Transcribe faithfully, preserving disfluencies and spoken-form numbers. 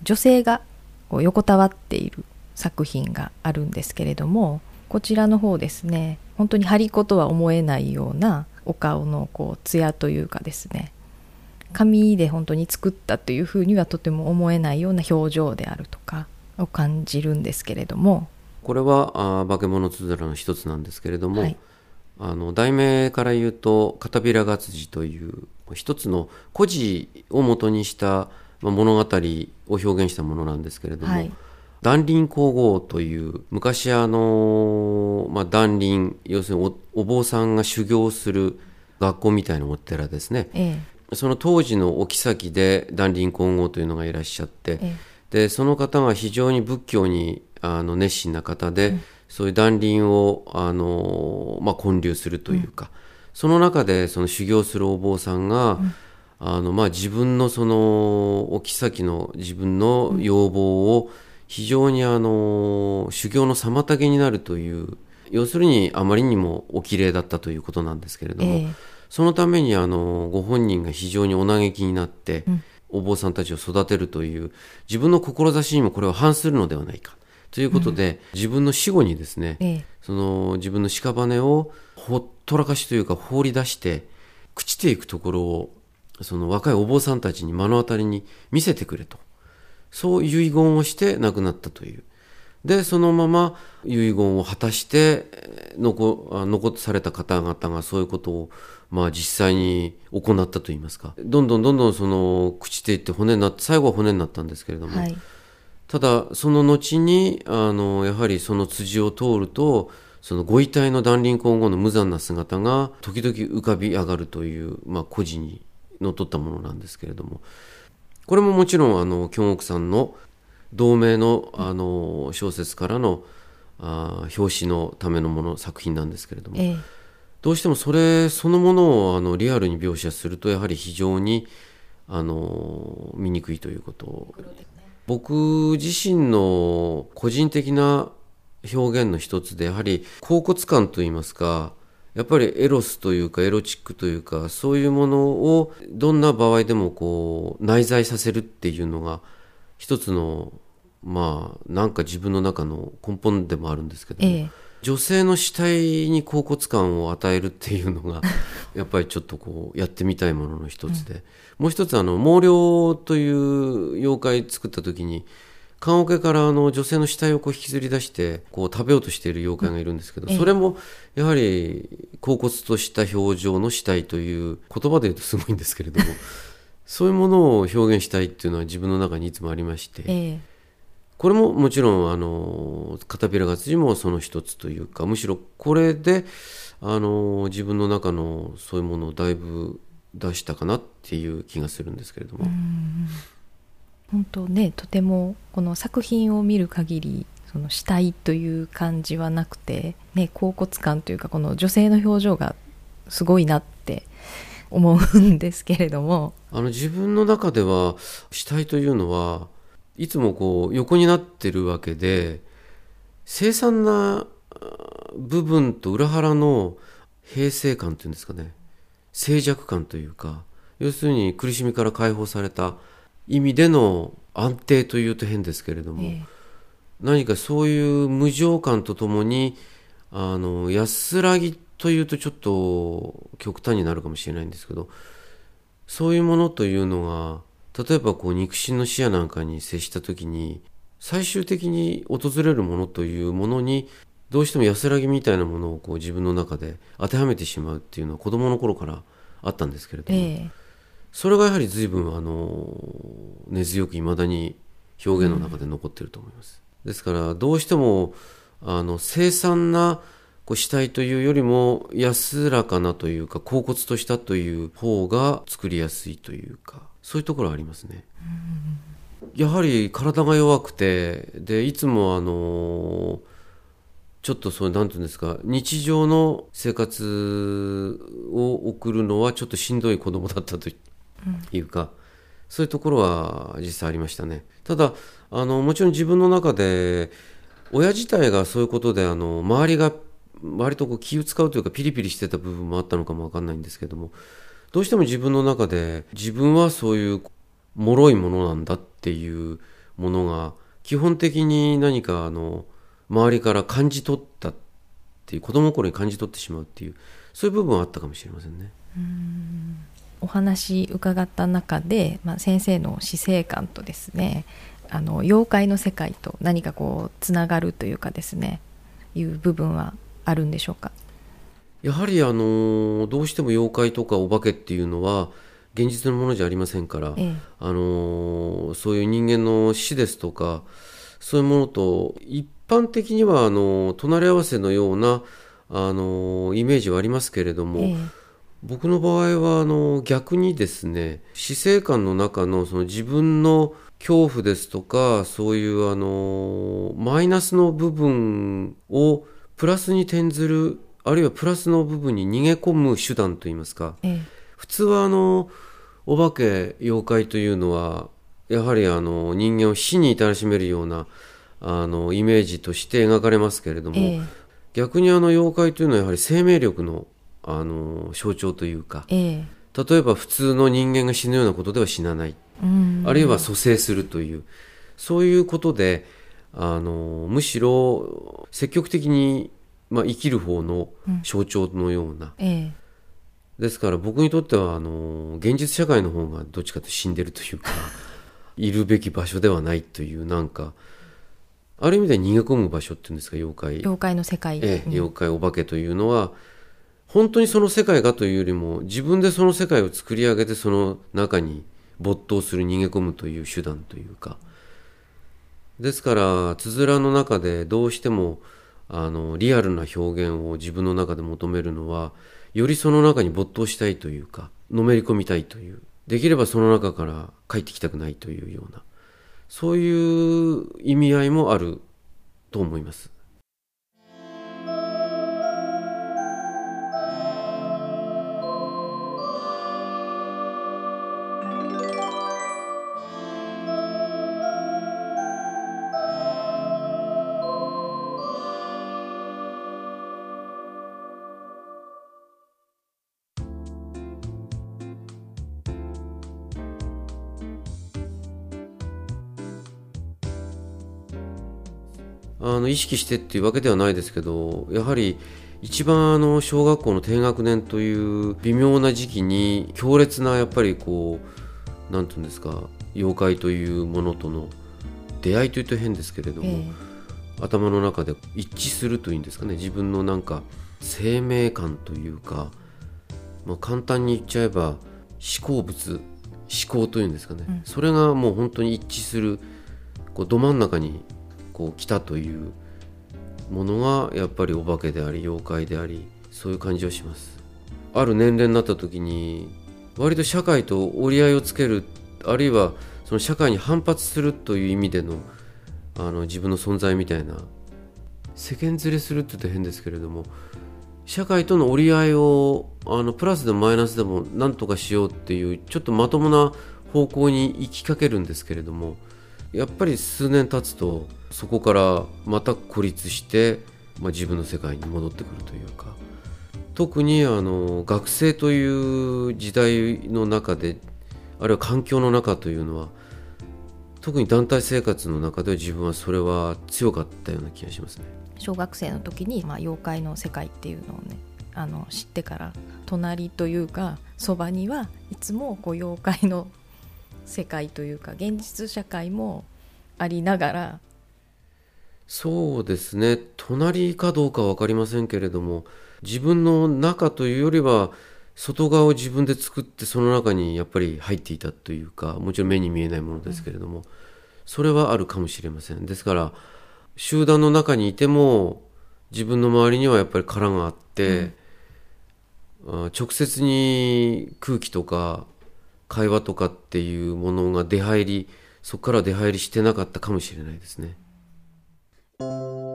女性がこう横たわっている作品があるんですけれども、こちらの方ですね、本当に張り子とは思えないようなお顔のこう艶というかですね、紙で本当に作ったというふうにはとても思えないような表情であるとかを感じるんですけれども、 これはあ化け物つづらの一つなんですけれども、 はい、 あの題名から言うと片平月次という一つの故事を元にしたまあ物語を表現したものなんですけれども、はい、檀林皇后という昔あの、まあ、檀林、要するに お, お坊さんが修行する学校みたいなお寺ですね、ええ、その当時のお妃で檀林皇后というのがいらっしゃって、ええ、でその方が非常に仏教にあの熱心な方で、うん、そういう檀林をあの、まあ、建立するというか、うん、その中でその修行するお坊さんが、うん、あのまあ、自分のそのお妃の自分の要望を非常にあの修行の妨げになるという、要するにあまりにもお綺麗だったということなんですけれども、えー、そのためにあのご本人が非常にお嘆きになって、うん、お坊さんたちを育てるという自分の志にもこれは反するのではないかということで、うん、自分の死後にですね、えー、その自分の屍をほっとらかしというか放り出して朽ちていくところをその若いお坊さんたちに目の当たりに見せてくれと、そう遺言をして亡くなったという。でそのまま遺言を果たして残残された方々がそういうことを、まあ、実際に行ったといいますか、どんどんどんどんその朽ちていって骨になって最後は骨になったんですけれども、はい、ただその後にあのやはりその辻を通るとそのご遺体の檀林皇后の無残な姿が時々浮かび上がるという、まあ、故事にのっとったものなんですけれども、これももちろんあの京極さんの同名 の, あの小説からのあ表紙のためのもの作品なんですけれども、ええ、どうしてもそれそのものをあのリアルに描写するとやはり非常にあの見にくいということ、僕自身の個人的な表現の一つでやはり恍惚感といいますか、やっぱりエロスというかエロチックというか、そういうものをどんな場合でもこう内在させるっていうのが一つのまあなんか自分の中の根本でもあるんですけども、ええ、女性の死体に恍惚感を与えるっていうのがやっぱりちょっとこうやってみたいものの一つで、うん、もう一つあの毛量という妖怪作った時に棺桶からあの女性の死体をこう引きずり出してこう食べようとしている妖怪がいるんですけど、うん、それもやはり恍惚とした表情の死体という言葉で言うとすごいんですけれどもそういうものを表現したいっていうのは自分の中にいつもありまして、ええ、これももちろんあの片平月次もその一つというか、むしろこれであの自分の中のそういうものをだいぶ出したかなっていう気がするんですけれども、うん、 本当ね、とてもこの作品を見る限りその死体という感じはなくて、ね、恍惚感というかこの女性の表情がすごいなって思うんですけれども、 あの自分の中では死体というのはいつもこう横になってるわけで、凄惨な部分と裏腹の平静感というんですかね、静寂感というか、要するに苦しみから解放された意味での安定というと変ですけれども、えー、何かそういう無常感とともにあの安らぎというとちょっと極端になるかもしれないんですけど、そういうものというのが例えばこう肉親の死やなんかに接した時に最終的に訪れるものというものにどうしても安らぎみたいなものをこう自分の中で当てはめてしまうっていうのは子供の頃からあったんですけれども、えー、それがやはり随分あの根強く未だに表現の中で残っていると思います、うん、ですからどうしてもあの凄惨なこう死体というよりも安らかなというか恍惚としたという方が作りやすいというか、そういうところはありますね、うん、やはり体が弱くて、でいつもあのちょっとそうなんていうんですか、日常の生活を送るのはちょっとしんどい子供だったというか、うん、そういうところは実際ありましたね。ただあのもちろん自分の中で親自体がそういうことであの周りが割とこう気を使うというかピリピリしてた部分もあったのかもわかんないんですけども、どうしても自分の中で自分はそういう脆いものなんだっていうものが基本的に何かあの周りから感じ取ったっていう、子供の頃に感じ取ってしまうっていう、そういう部分はあったかもしれませんね。 うーん、お話伺った中で、まあ、先生の死生観とですね、あの妖怪の世界と何かこうつながるというかですね、いう部分はあるんでしょうか。 やはりあのどうしても妖怪とかお化けっていうのは現実のものじゃありませんから、 ええ、 あのそういう人間の死ですとかそういうものと一般的にはあの隣り合わせのようなあのイメージはありますけれども、 ええ、 僕の場合はあの逆にですね、死生観の中のその自分の恐怖ですとかそういうあのマイナスの部分をプラスに転ずる、あるいはプラスの部分に逃げ込む手段といいますか、 ええ、 普通はあのお化け妖怪というのはやはりあの人間を死に至らしめるようなあのイメージとして描かれますけれども、 ええ、 逆にあの妖怪というのはやはり生命力の、あの象徴というか、 ええ、 例えば普通の人間が死ぬようなことでは死なない、 うん、 あるいは蘇生するという、そういうことであのむしろ積極的に、まあ、生きる方の象徴のような、 うん、ええ、 ですから僕にとってはあの現実社会の方がどっちかというと死んでるというかいるべき場所ではないという、なんかある意味で逃げ込む場所っていうんですか、妖怪、 妖怪の世界、 ええ、 うん、 妖怪お化けというのは本当にその世界がというよりも自分でその世界を作り上げてその中に没頭する、逃げ込むという手段というか、ですからつづらの中でどうしてもあのリアルな表現を自分の中で求めるのは、よりその中に没頭したいというか、のめり込みたいという、できればその中から帰ってきたくないというような、そういう意味合いもあると思います。あの意識してっていうわけではないですけど、やはり一番あの小学校の低学年という微妙な時期に強烈なやっぱりこうなんていうんですか、妖怪というものとの出会いというと変ですけれども、 ええ、 頭の中で一致するというんですかね、自分のなんか生命感というか、まあ、簡単に言っちゃえば思考物、思考というんですかね、うん、それがもう本当に一致する、こうど真ん中にこう来たというものがやっぱりお化けであり妖怪であり、そういう感じをします。ある年齢になった時に割と社会と折り合いをつける、あるいはその社会に反発するという意味でのあの自分の存在みたいな、世間連れするって言うと変ですけれども、社会との折り合いをあのプラスでもマイナスでも何とかしようっていうちょっとまともな方向に行きかけるんですけれども、やっぱり数年経つとそこからまた孤立して、まあ、自分の世界に戻ってくるというか、特にあの学生という時代の中で、あるいは環境の中というのは、特に団体生活の中では自分はそれは強かったような気がしますね。 小学生の時に、まあ、妖怪の世界っていうのをね、あの知ってから、隣というかそばにはいつもこう妖怪の世界というか現実社会もありながら、 そうですね、隣かどうかは分かりませんけれども、自分の中というよりは外側を自分で作って、その中にやっぱり入っていたというか、もちろん目に見えないものですけれども、うん、それはあるかもしれません。ですから集団の中にいても自分の周りにはやっぱり殻があって、うん、直接に空気とか会話とかっていうものが出入り、そこから出入りしてなかったかもしれないですね。